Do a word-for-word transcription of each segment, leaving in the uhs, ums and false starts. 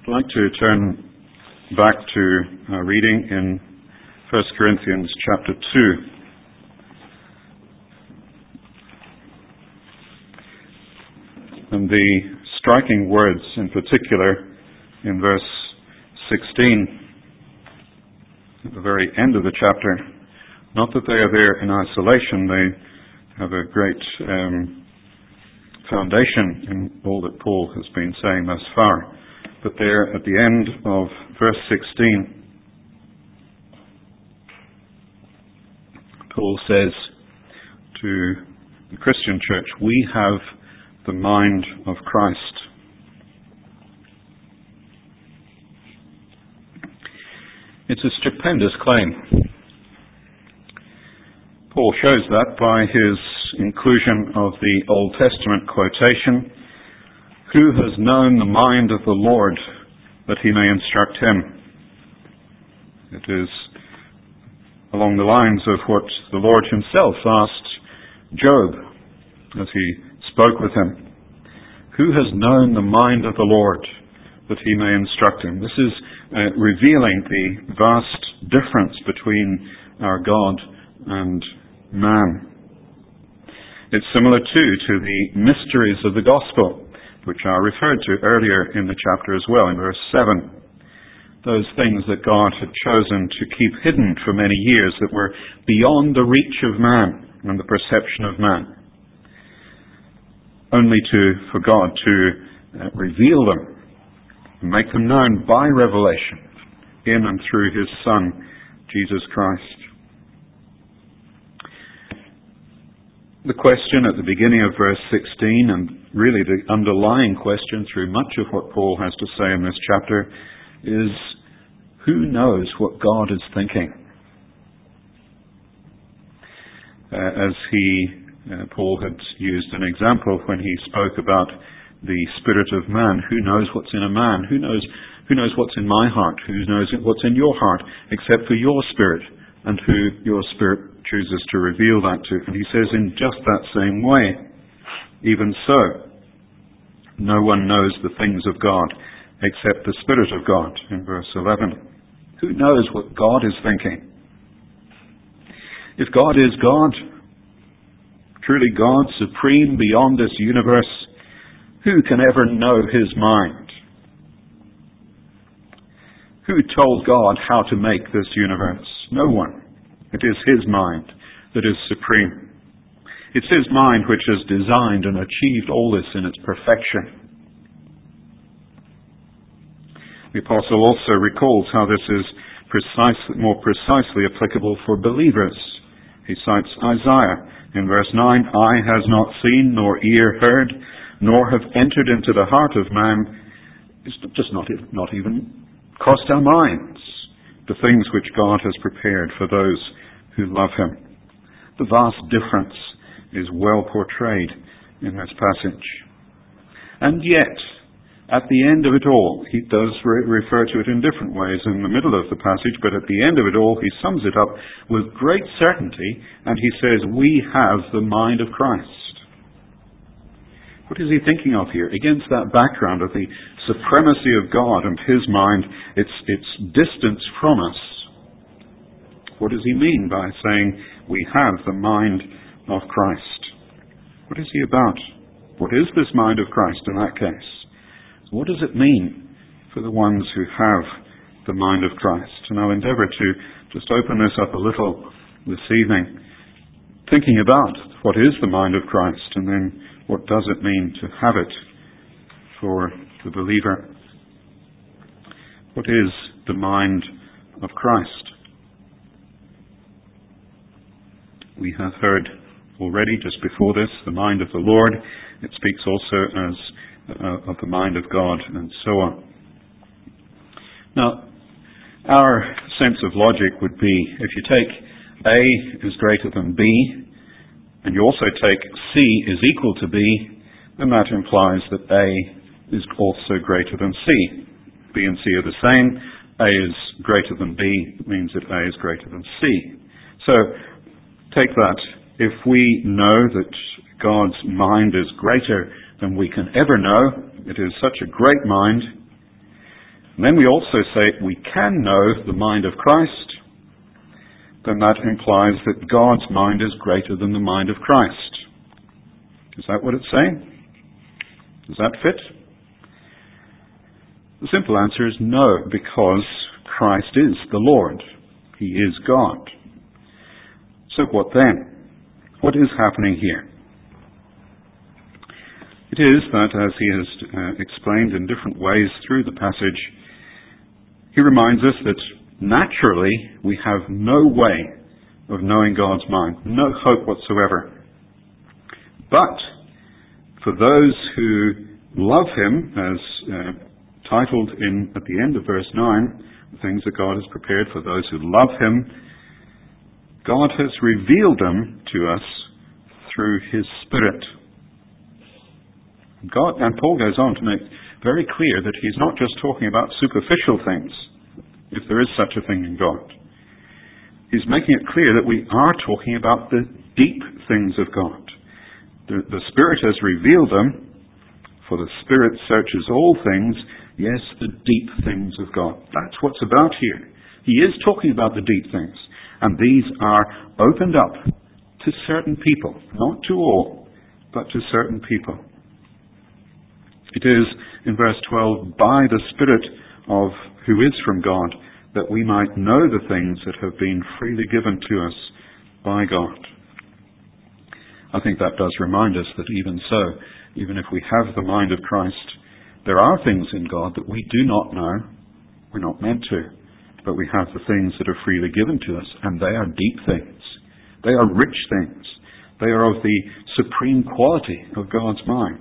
I'd like to turn back to our reading in First Corinthians chapter two. And the striking words in particular in verse sixteen, at the very end of the chapter, not that they are there in isolation, they have a great um, foundation in all that Paul has been saying thus far. But there at the end of verse sixteen, Paul says to the Christian church, we have the mind of Christ. It's a stupendous claim. Paul shows that by his inclusion of the Old Testament quotation, "Who has known the mind of the Lord, that he may instruct him?" It is along the lines of what the Lord himself asked Job as he spoke with him. Who has known the mind of the Lord, that he may instruct him? This is uh, revealing the vast difference between our God and man. It's similar too to the mysteries of the gospel, which are referred to earlier in the chapter as well, in verse seven. Those things that God had chosen to keep hidden for many years, that were beyond the reach of man and the perception of man, only to for God to uh, reveal them, and make them known by revelation in and through his Son, Jesus Christ. The question at the beginning of verse sixteen, and really the underlying question through much of what Paul has to say in this chapter, is who knows what God is thinking? Uh, as he, uh, Paul had used an example when he spoke about the spirit of man. Who knows what's in a man? Who knows, who knows what's in my heart? Who knows what's in your heart, except for your spirit, and who your spirit chooses to reveal that to. And he says in just that same way, even so, no one knows the things of God except the Spirit of God, in verse eleven. Who knows what God is thinking? If God is God, truly God, supreme beyond this universe, who can ever know his mind? Who told God how to make this universe? No one. It is his mind that is supreme. It's his mind which has designed and achieved all this in its perfection. The apostle also recalls how this is precise, more precisely applicable for believers. He cites Isaiah in verse nine, "Eye has not seen, nor ear heard, nor have entered into the heart of man," it's just not, not even crossed our minds, the things which God has prepared for those who love him. The vast difference is well portrayed in this passage. And yet, at the end of it all, he does re- refer to it in different ways in the middle of the passage, but at the end of it all, he sums it up with great certainty, and he says, we have the mind of Christ. What is he thinking of here? Against that background of the supremacy of God and his mind, its, its distance from us, what does he mean by saying, we have the mind of Christ? What is he about? What is this mind of Christ in that case? What does it mean for the ones who have the mind of Christ? And I'll endeavour to just open this up a little this evening, thinking about what is the mind of Christ, and then what does it mean to have it for the believer? What is the mind of Christ? We have heard already just before this, the mind of the Lord. It speaks also as uh, of the mind of God, and so on. Now, our sense of logic would be, if you take A is greater than B, and you also take C is equal to B, then that implies that A is also greater than C. B and C are the same. A is greater than B, it means that A is greater than C. So, take that. If we know that God's mind is greater than we can ever know, it is such a great mind, And then we also say we can know the mind of Christ, then that implies that God's mind is greater than the mind of Christ. Is that what it's saying? Does that fit? The simple answer is no, because Christ is the Lord. He is God. So what then? What is happening here? It is that, as he has uh, explained in different ways through the passage, he reminds us that naturally we have no way of knowing God's mind, no hope whatsoever. But for those who love him, as uh, titled in at the end of verse nine, the things that God has prepared for those who love him, God has revealed them to us through his Spirit. God, and Paul goes on to make very clear that he's not just talking about superficial things, if there is such a thing in God. He's making it clear that we are talking about the deep things of God. The, the Spirit has revealed them, for the Spirit searches all things, yes, the deep things of God. That's what's about here. He is talking about the deep things, and these are opened up to certain people, not to all, but to certain people. It is, in verse twelve, by the Spirit of who is from God, that we might know the things that have been freely given to us by God. I think that does remind us that even so, even if we have the mind of Christ, there are things in God that we do not know. We're not meant to. But we have the things that are freely given to us, and they are deep things. They are rich things. They are of the supreme quality of God's mind.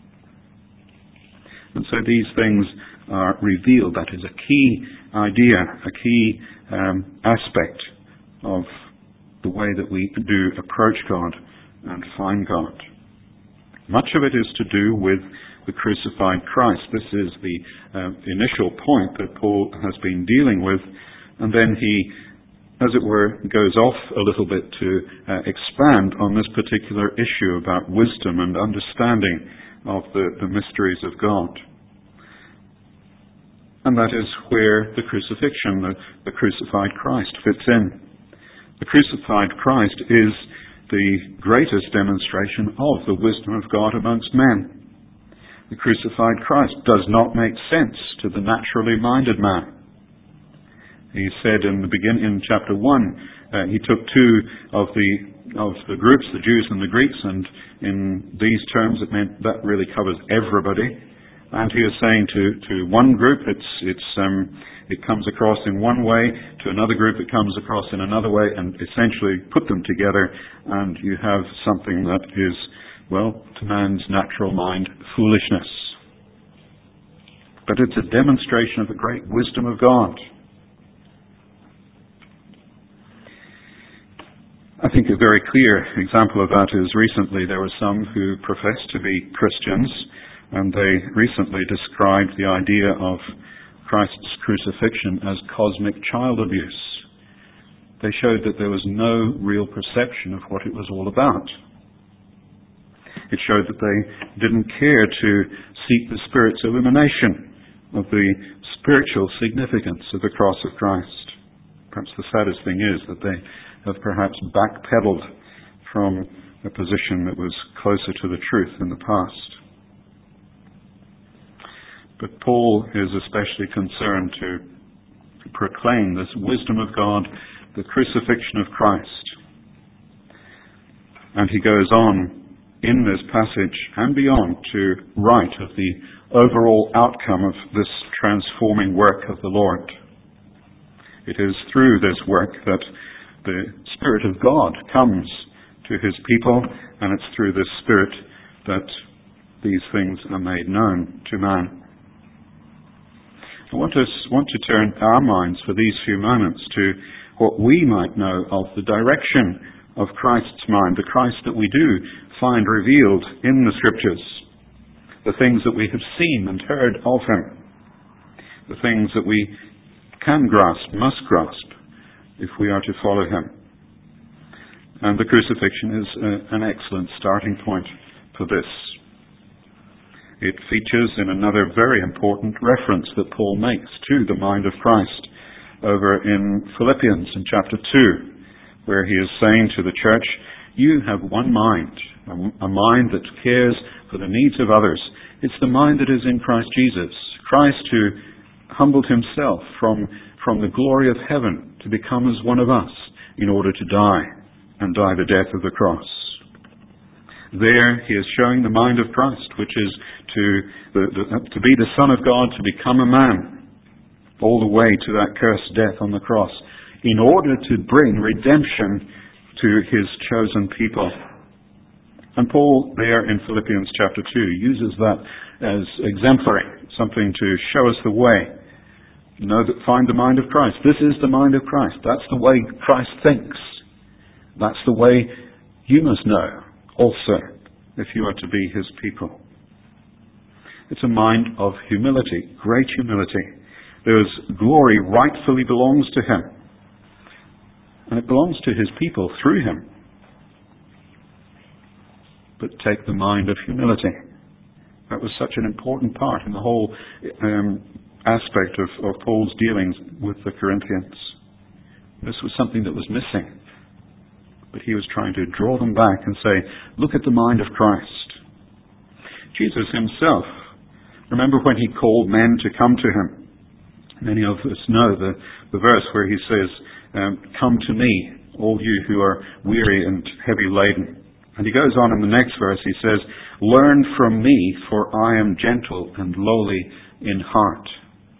And so these things are revealed. That is a key idea, a key um, aspect of the way that we do approach God and find God. Much of it is to do with the crucified Christ. This is the uh, initial point that Paul has been dealing with, and then he, as it were, goes off a little bit to uh, expand on this particular issue about wisdom and understanding of the, the mysteries of God. And that is where the crucifixion, the, the crucified Christ, fits in. The crucified Christ is the greatest demonstration of the wisdom of God amongst men. The crucified Christ does not make sense to the naturally minded man. He said in the beginning, in chapter one, uh, he took two of the of the groups, the Jews and the Greeks, and in these terms it meant that really covers everybody. And he is saying to, to one group, it's it's um, it comes across in one way, to another group it comes across in another way, and essentially put them together, and you have something that is, well, to man's natural mind, foolishness. But it's a demonstration of the great wisdom of God. I think a very clear example of that is recently there were some who professed to be Christians, and they recently described the idea of Christ's crucifixion as cosmic child abuse. They showed that there was no real perception of what it was all about. It showed that they didn't care to seek the Spirit's illumination of the spiritual significance of the cross of Christ. Perhaps the saddest thing is that they have perhaps backpedaled from a position that was closer to the truth in the past. But Paul is especially concerned to proclaim this wisdom of God, the crucifixion of Christ. And he goes on in this passage and beyond to write of the overall outcome of this transforming work of the Lord. It is through this work that the Spirit of God comes to his people, and it's through this Spirit that these things are made known to man. I want us want to turn our minds for these few moments to what we might know of the direction of Christ's mind, the Christ that we do find revealed in the Scriptures, the things that we have seen and heard of him, the things that we can grasp, must grasp, if we are to follow him. And the crucifixion is a, an excellent starting point for this. It features in another very important reference that Paul makes to the mind of Christ over in Philippians in chapter two, where he is saying to the church, you have one mind, a mind that cares for the needs of others. It's the mind that is in Christ Jesus. Christ who humbled himself from, from the glory of heaven to become as one of us in order to die and die the death of the cross. There he is showing the mind of Christ, which is to, the, the, to be the Son of God, to become a man, all the way to that cursed death on the cross, in order to bring redemption to his chosen people. And Paul there in Philippians chapter two uses that as exemplary, something to show us the way. Know that, find the mind of Christ. This is the mind of Christ. That's the way Christ thinks. That's the way you must know also, if you are to be his people. It's a mind of humility, great humility. There's glory rightfully belongs to him. And it belongs to his people through him. But take the mind of humility. That was such an important part in the whole um, aspect of, of Paul's dealings with the Corinthians. This was something that was missing. But he was trying to draw them back and say, look at the mind of Christ. Jesus himself, remember when he called men to come to him? Many of us know the, the verse where he says, um, come to me, all you who are weary and heavy laden. And he goes on in the next verse, he says, learn from me, for I am gentle and lowly in heart.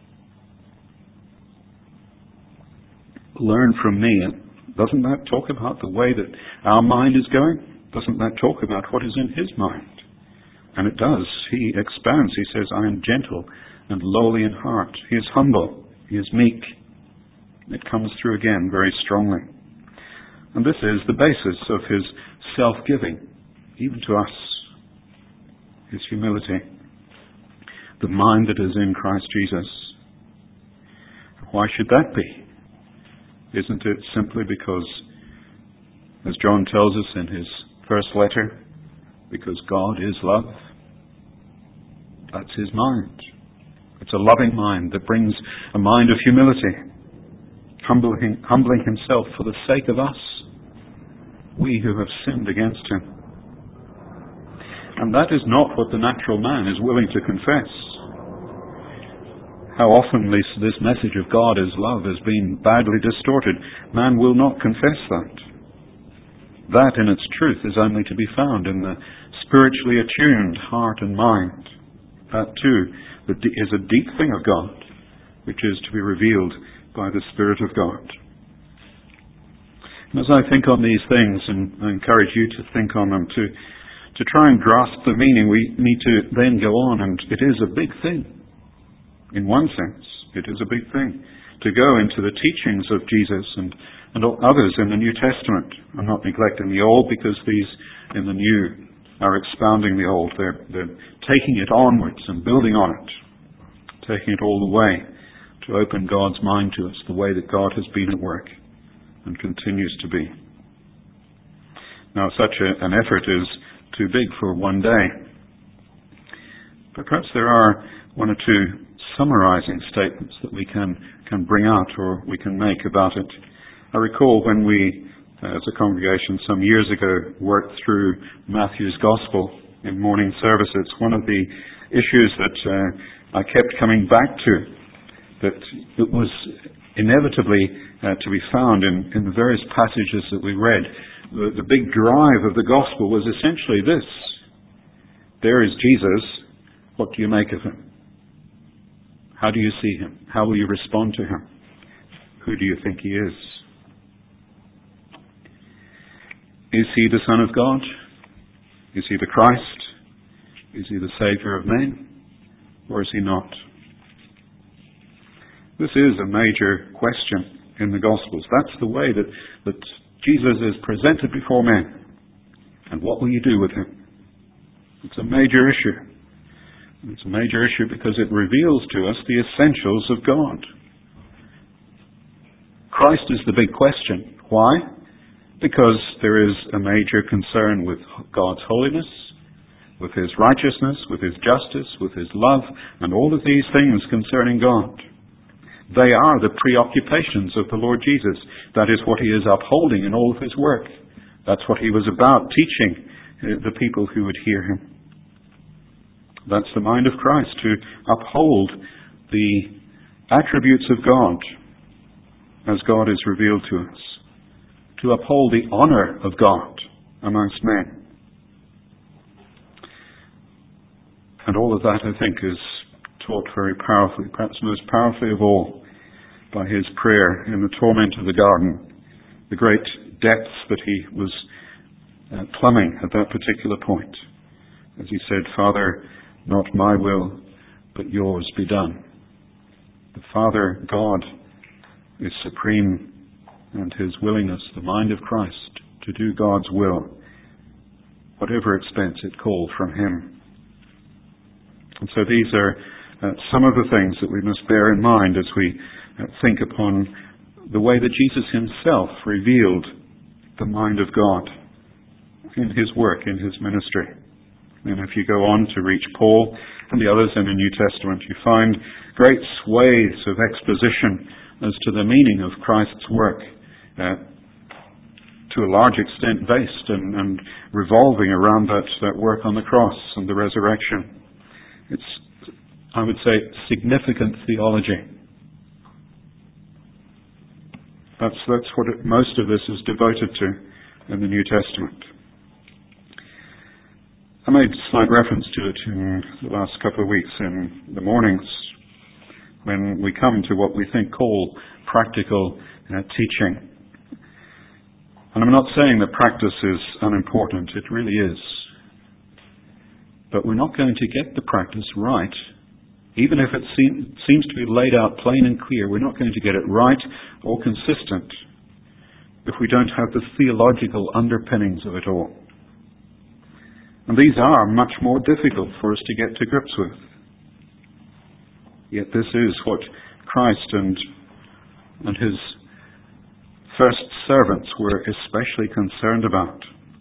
Learn from me. Doesn't that talk about the way that our mind is going? Doesn't that talk about what is in his mind? And it does. He expands. He says, I am gentle and lowly in heart. He is humble. He is meek. It comes through again very strongly. And this is the basis of his self-giving, even to us. His humility. The mind that is in Christ Jesus. Why should that be? Isn't it simply because, as John tells us in his first letter, because God is love? That's his mind. It's a loving mind that brings a mind of humility, humbling, humbling himself for the sake of us, we who have sinned against him. And that is not what the natural man is willing to confess. How often this, this message of God as love has been badly distorted. Man will not confess that. That in its truth is only to be found in the spiritually attuned heart and mind. That too is a deep thing of God, which is to be revealed by the Spirit of God. And as I think on these things, and I encourage you to think on them, to, to try and grasp the meaning, we need to then go on, and it is a big thing. In one sense, it is a big thing to go into the teachings of Jesus and, and others in the New Testament. I'm not neglecting the Old, because these in the New are expounding the Old. They're, they're taking it onwards and building on it, taking it all the way to open God's mind to us, the way that God has been at work and continues to be. Now, such a, an effort is too big for one day. But perhaps there are one or two summarizing statements that we can, can bring out or we can make about it. I recall when we, uh, as a congregation some years ago, worked through Matthew's Gospel in morning services, one of the issues that uh, I kept coming back to, that it was inevitably uh, to be found in, in the various passages that we read. The, the big drive of the Gospel was essentially this: there is Jesus, what do you make of him? How do you see him? How will you respond to him? Who do you think he is? Is he the Son of God? Is he the Christ? Is he the Saviour of men? Or is he not? This is a major question in the Gospels. That's the way that, that Jesus is presented before men. And what will you do with him? It's a major issue. It's a major issue because it reveals to us the essentials of God. Christ is the big question. Why? Because there is a major concern with God's holiness, with his righteousness, with his justice, with his love, and all of these things concerning God. They are the preoccupations of the Lord Jesus. That is what he is upholding in all of his work. That's what he was about, teaching the people who would hear him. That's the mind of Christ, to uphold the attributes of God as God is revealed to us, to uphold the honor of God amongst men. And all of that, I think, is taught very powerfully, perhaps most powerfully of all, by his prayer in the torment of the garden, the great depths that he was uh, plumbing at that particular point. As he said, Father, not my will, but yours be done. The Father, God, is supreme, and his willingness, the mind of Christ, to do God's will, whatever expense it called from him. And so these are uh, some of the things that we must bear in mind as we uh, think upon the way that Jesus himself revealed the mind of God in his work, in his ministry. And if you go on to reach Paul and the others in the New Testament, you find great swathes of exposition as to the meaning of Christ's work, uh, to a large extent based and, and revolving around that, that work on the cross and the resurrection. It's, I would say, significant theology. That's, that's what it, most of this is devoted to in the New Testament. I made slight reference to it in the last couple of weeks in the mornings when we come to what we think call practical uh, teaching. And I'm not saying that practice is unimportant. It really is. But we're not going to get the practice right. Even if it seem, seems to be laid out plain and clear, we're not going to get it right or consistent if we don't have the theological underpinnings of it all. And these are much more difficult for us to get to grips with. Yet this is what Christ and, and his first servants were especially concerned about.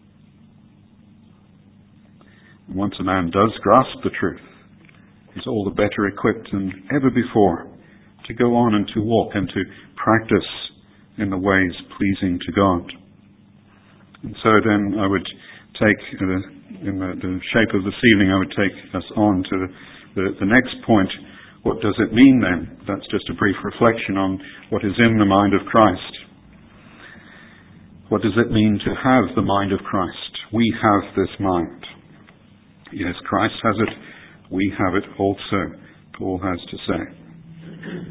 And once a man does grasp the truth, he's all the better equipped than ever before to go on and to walk and to practice in the ways pleasing to God. And so then I would take, uh, in the, the shape of this evening, I would take us on to the, the, the next point. What does it mean then? That's just a brief reflection on what is in the mind of Christ. What does it mean to have the mind of Christ? We have this mind. Yes, Christ has it. We have it also, Paul has to say.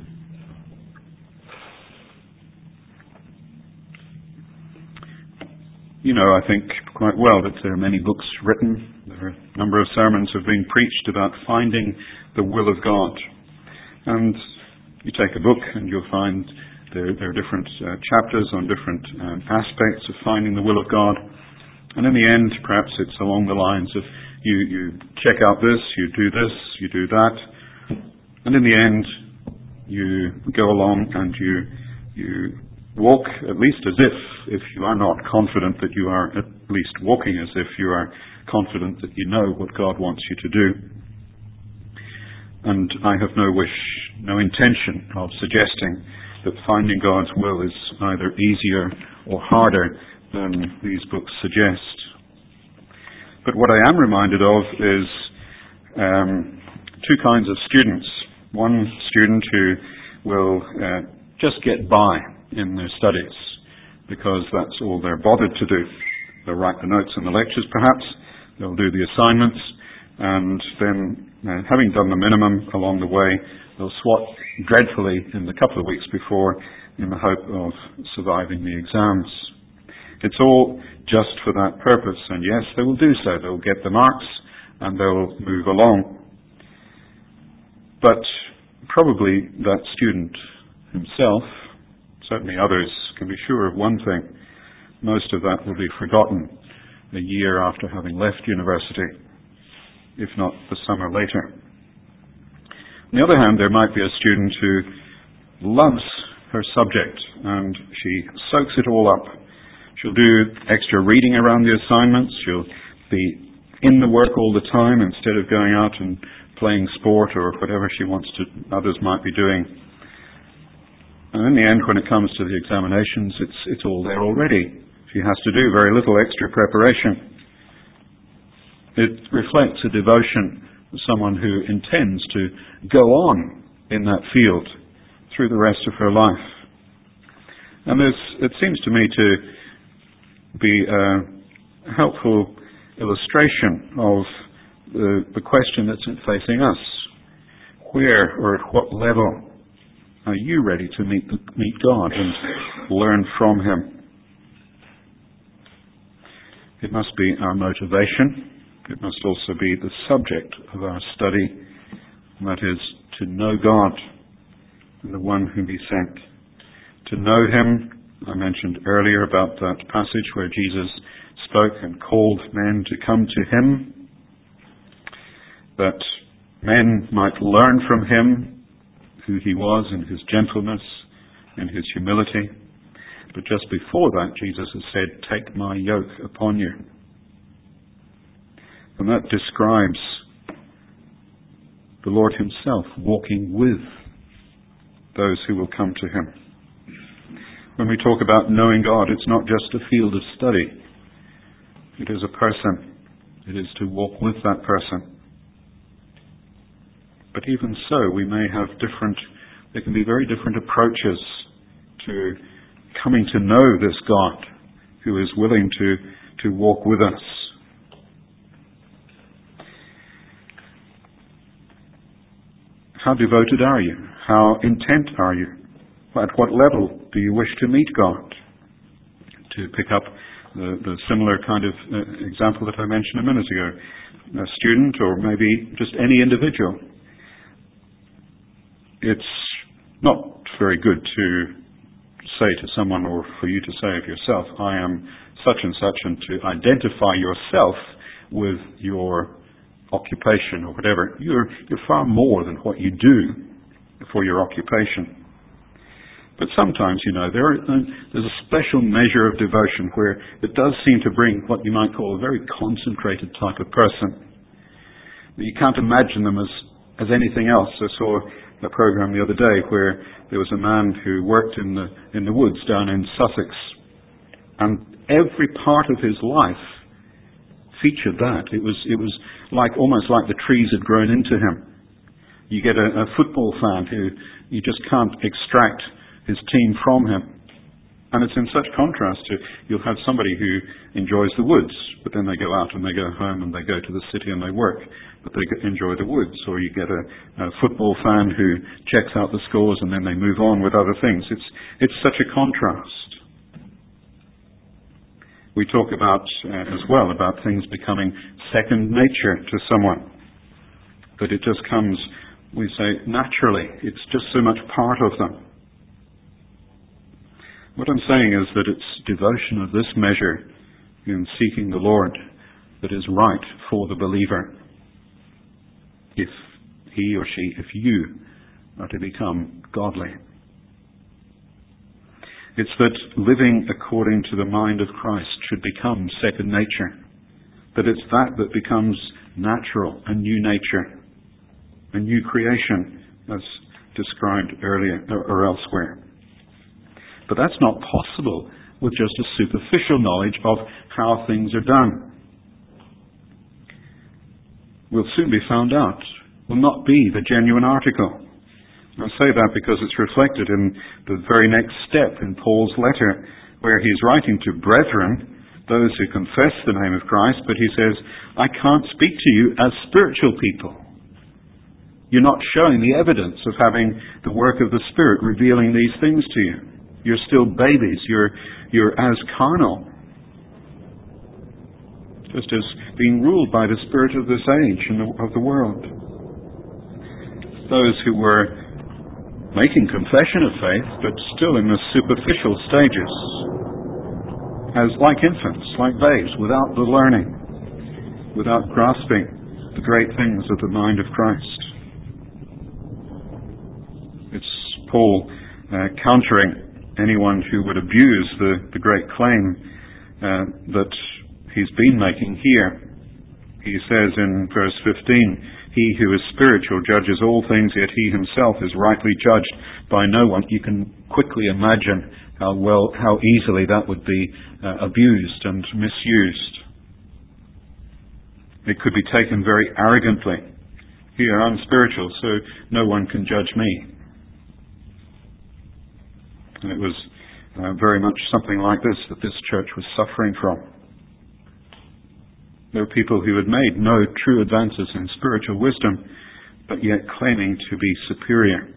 You know, I think quite well that there are many books written. There are a number of sermons have been preached about finding the will of God. And you take a book and you'll find there, there are different uh, chapters on different um, aspects of finding the will of God. And in the end, perhaps it's along the lines of you, you check out this, you do this, you do that. And in the end, you go along and you you walk at least as if, if you are not confident that you are at least walking as if you are confident that you know what God wants you to do. And I have no wish, no intention of suggesting that finding God's will is either easier or harder than these books suggest. But what I am reminded of is um, two kinds of students. One student who will uh, just get by in their studies because that's all they're bothered to do. They'll write the notes in the lectures perhaps, they'll do the assignments, and then uh, having done the minimum along the way, they'll swat dreadfully in the couple of weeks before in the hope of surviving the exams. It's all just for that purpose, and yes, they will do so. They'll get the marks and they'll move along. But probably that student himself, certainly others, can be sure of one thing. Most of that will be forgotten a year after having left university, if not the summer later. On the other hand, there might be a student who loves her subject and she soaks it all up. She'll do extra reading around the assignments. She'll be in the work all the time instead of going out and playing sport or whatever she wants to, others might be doing. And in the end, when it comes to the examinations, it's, it's all there already. She has to do very little extra preparation. It reflects a devotion of someone who intends to go on in that field through the rest of her life. And there's, it seems to me to be a helpful illustration of the, the question that's facing us. Where or at what level are you ready to meet, the, meet God and learn from Him? It must be our motivation. It must also be the subject of our study, and that is to know God and the one whom He sent. To know Him, I mentioned earlier about that passage where Jesus spoke and called men to come to Him, that men might learn from Him who He was in His gentleness and His humility. But just before that, Jesus has said, "Take my yoke upon you." And that describes the Lord Himself walking with those who will come to Him. When we talk about knowing God, it's not just a field of study. It is a person. It is to walk with that person. But even so, we may have different, there can be very different approaches to coming to know this God who is willing to, to walk with us. How devoted are you? How intent are you? At what level do you wish to meet God? To pick up the, the similar kind of uh, example that I mentioned a minute ago. A student or maybe just any individual. It's not very good to say to someone or for you to say of yourself, "I am such and such," and to identify yourself with your occupation or whatever. You're, you're far more than what you do for your occupation. But sometimes, you know, there are, uh, there's a special measure of devotion where it does seem to bring what you might call a very concentrated type of person. You can't imagine them as, as anything else. I saw a program the other day where there was a man who worked in the, in the woods down in Sussex, and every part of his life featured that. It was it was like almost like the trees had grown into him. You get a, a football fan who you just can't extract his team from him. And it's in such contrast to, you'll have somebody who enjoys the woods, but then they go out and they go home and they go to the city and they work, but they enjoy the woods. Or you get a, a football fan who checks out the scores and then they move on with other things. It's it's such a contrast. We talk about, uh, as well, about things becoming second nature to someone. But it just comes, we say, naturally. It's just so much part of them. What I'm saying is that it's devotion of this measure in seeking the Lord that is right for the believer. If he or she, if you are to become godly. It's that living according to the mind of Christ should become second nature. That it's that that becomes natural, a new nature, a new creation, as described earlier or elsewhere. But that's not possible with just a superficial knowledge of how things are done. Will soon be found out. Will not be the genuine article. I say that because it's reflected in the very next step in Paul's letter, where he's writing to brethren, those who confess the name of Christ, but he says, "I can't speak to you as spiritual people. You're not showing the evidence of having the work of the Spirit revealing these things to you. You're still babies. You're, you're as carnal. Just as being ruled by the spirit of this age and the, of the world." Those who were making confession of faith, but still in the superficial stages, as like infants, like babes, without the learning, without grasping the great things of the mind of Christ. It's Paul uh, countering anyone who would abuse the, the great claim uh, that he's been making here. He says in verse fifteen, "He who is spiritual judges all things, yet he himself is rightly judged by no one." You can quickly imagine how well, how easily that would be uh, abused and misused. It could be taken very arrogantly. Here, I'm spiritual, so no one can judge me. And it was uh, very much something like this that this church was suffering from. There were people who had made no true advances in spiritual wisdom, but yet claiming to be superior.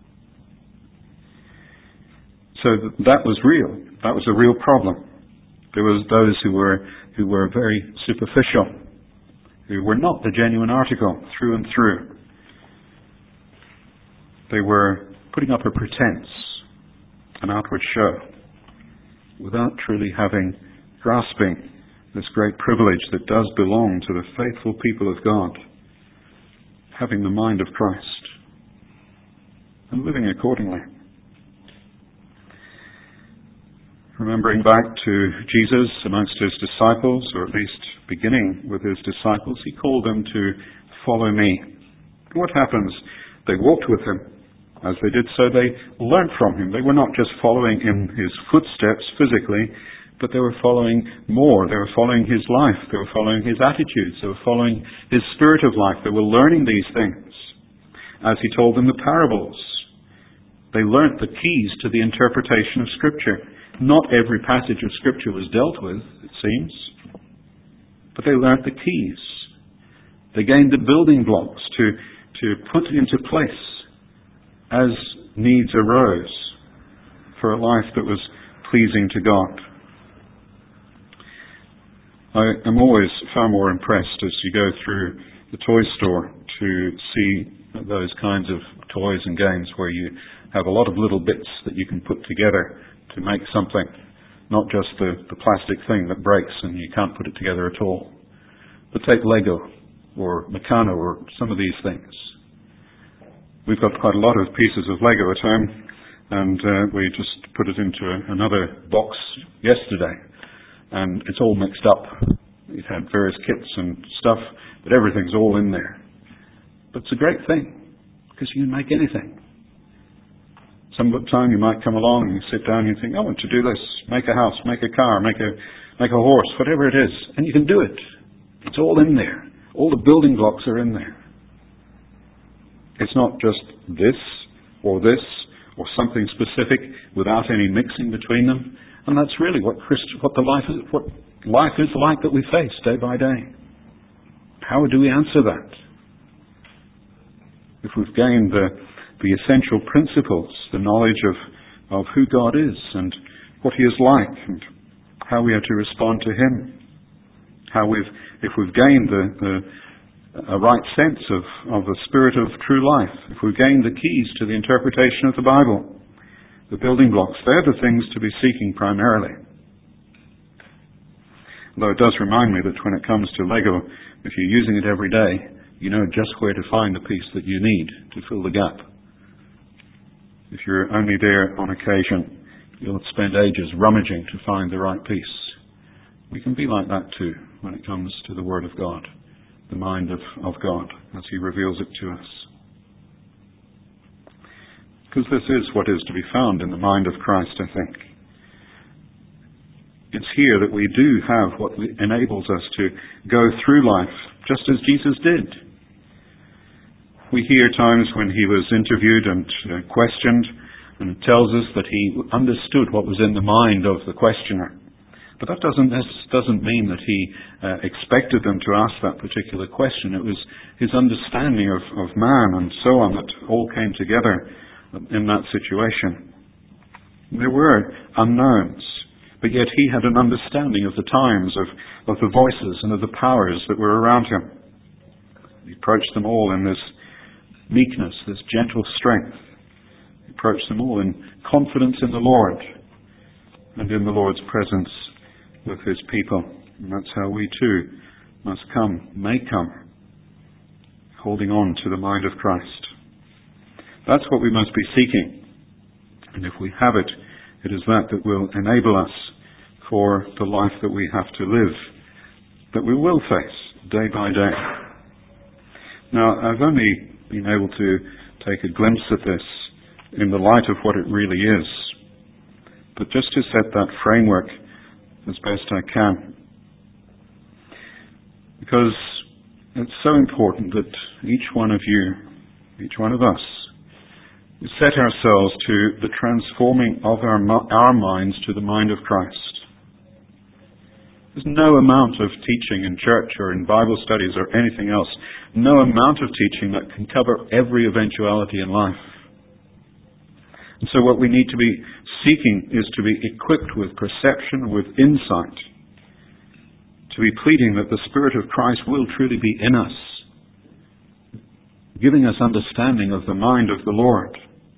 So that was real. That was a real problem. There was those who were who were very superficial, who were not the genuine article through and through. They were putting up a pretense, an outward show, without truly having, grasping this great privilege that does belong to the faithful people of God, having the mind of Christ and living accordingly. Remembering back to Jesus amongst his disciples, or at least beginning with his disciples, he called them to follow me. What happens? They walked with him. As they did so, they learned from him. They were not just following in his footsteps physically, but they were following more. They were following his life. They were following his attitudes. They were following his spirit of life. They were learning these things. As he told them the parables, they learnt the keys to the interpretation of Scripture. Not every passage of Scripture was dealt with, it seems, but they learnt the keys. They gained the building blocks to, to put into place as needs arose for a life that was pleasing to God. I am always far more impressed as you go through the toy store to see those kinds of toys and games where you have a lot of little bits that you can put together to make something, not just the, the plastic thing that breaks and you can't put it together at all. But take Lego or Meccano or some of these things. We've got quite a lot of pieces of Lego at home, and uh, we just put it into a, another box yesterday, and it's all mixed up. It had various kits and stuff, but everything's all in there. But it's a great thing, because you can make anything. Some time you might come along and you sit down and you think, I want to do this, make a house, make a car, make a make a horse, whatever it is, and you can do it. It's all in there. All the building blocks are in there. It's not just this or this or something specific without any mixing between them. And that's really what Christ, what the life is, what life is like that we face day by day. How do we answer that? If we've gained the the essential principles, the knowledge of, of who God is and what He is like and how we are to respond to Him, how we've, if we've gained the, the a right sense of, of the spirit of true life, if we've gained the keys to the interpretation of the Bible, the building blocks, they're the things to be seeking primarily. Although it does remind me that when it comes to Lego, if you're using it every day, you know just where to find the piece that you need to fill the gap. If you're only there on occasion, you'll spend ages rummaging to find the right piece. We can be like that too when it comes to the Word of God, the mind of, of God as He reveals it to us. Because this is what is to be found in the mind of Christ, I think. It's here that we do have what enables us to go through life just as Jesus did. We hear times when He was interviewed and uh, questioned, and it tells us that He understood what was in the mind of the questioner. But that doesn't doesn't mean that He uh, expected them to ask that particular question. It was His understanding of, of man and so on that all came together in that situation. There were unknowns, but yet He had an understanding of the times, of, of the voices and of the powers that were around Him. He approached them all in this meekness, this gentle strength. He approached them all in confidence in the Lord and in the Lord's presence with His people. And that's how we too must come, may come, holding on to the mind of Christ. That's what we must be seeking. And if we have it, it is that that will enable us for the life that we have to live, that we will face day by day. Now, I've only been able to take a glimpse of this in the light of what it really is, but just to set that framework as best I can. Because it's so important that each one of you, each one of us, set ourselves to the transforming of our, our minds to the mind of Christ. There's no amount of teaching in church or in Bible studies or anything else, no amount of teaching that can cover every eventuality in life. And so what we need to be seeking is to be equipped with perception, with insight, to be pleading that the Spirit of Christ will truly be in us, giving us understanding of the mind of the Lord.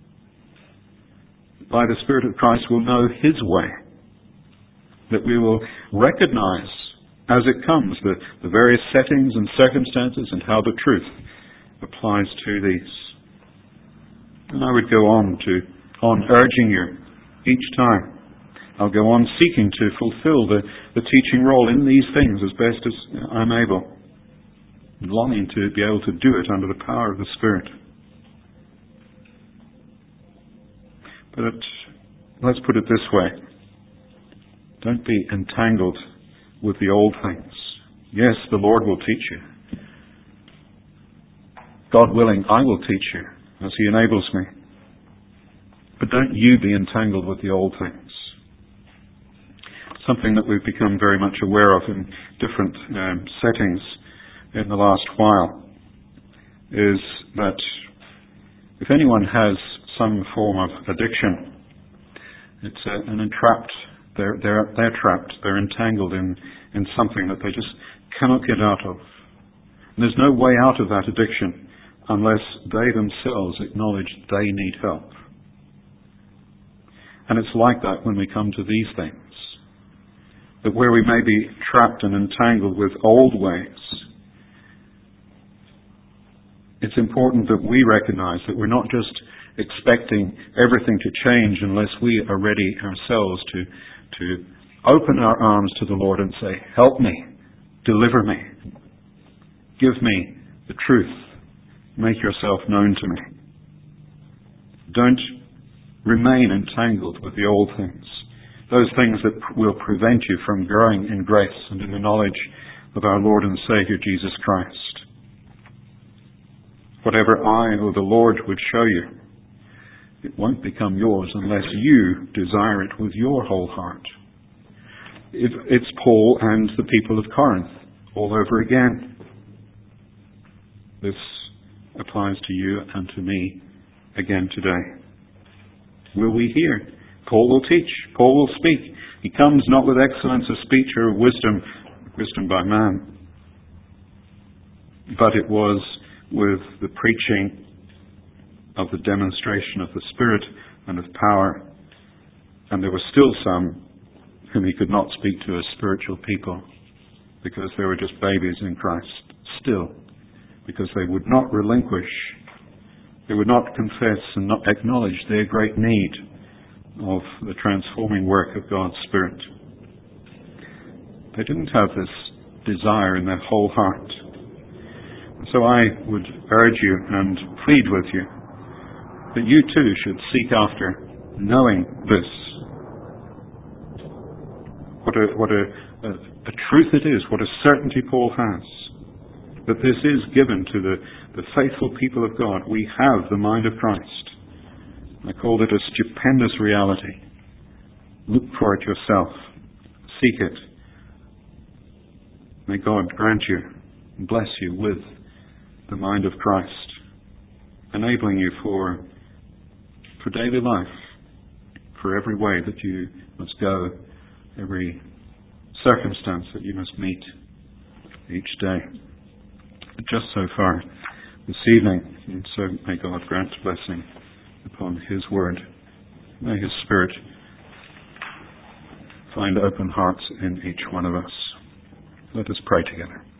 By the Spirit of Christ we'll know His way, that we will recognize as it comes the, the various settings and circumstances and how the truth applies to these. And I would go on to on urging you each time. I'll go on seeking to fulfill the, the teaching role in these things as best as I'm able, longing to be able to do it under the power of the Spirit. But let's put it this way. Don't be entangled with the old things. Yes, the Lord will teach you. God willing, I will teach you as He enables me. But don't you be entangled with the old things. Something that we've become very much aware of in different um, settings in the last while is that if anyone has some form of addiction, it's a, an entrapped, they're, they're, they're trapped, they're entangled in, in something that they just cannot get out of. And there's no way out of that addiction unless they themselves acknowledge they need help. And it's like that when we come to these things. That where we may be trapped and entangled with old ways, it's important that we recognize that we're not just expecting everything to change unless we are ready ourselves to, to open our arms to the Lord and say, help me, deliver me, give me the truth, make yourself known to me. Don't remain entangled with the old things. Those things that will prevent you from growing in grace and in the knowledge of our Lord and Savior Jesus Christ. Whatever I or the Lord would show you, it won't become yours unless you desire it with your whole heart. It's Paul and the people of Corinth all over again. This applies to you and to me again today. Will we hear? Paul will teach. Paul will speak. He comes not with excellence of speech or wisdom, wisdom by man, but it was with the preaching of the demonstration of the Spirit and of power. And there were still some whom he could not speak to as spiritual people because they were just babies in Christ. Still, because they would not relinquish, they would not confess and not acknowledge their great need of the transforming work of God's Spirit. They didn't have this desire in their whole heart. So I would urge you and plead with you that you too should seek after knowing this. What a, what a, a, a truth it is, what a certainty Paul has, that this is given to the, the faithful people of God. We have the mind of Christ. I called it a stupendous reality. Look for it yourself. Seek it. May God grant you and bless you with the mind of Christ, enabling you for, for daily life, for every way that you must go, every circumstance that you must meet each day. Just so far this evening, and so may God grant blessing upon His Word. May His Spirit find open hearts in each one of us. Let us pray together.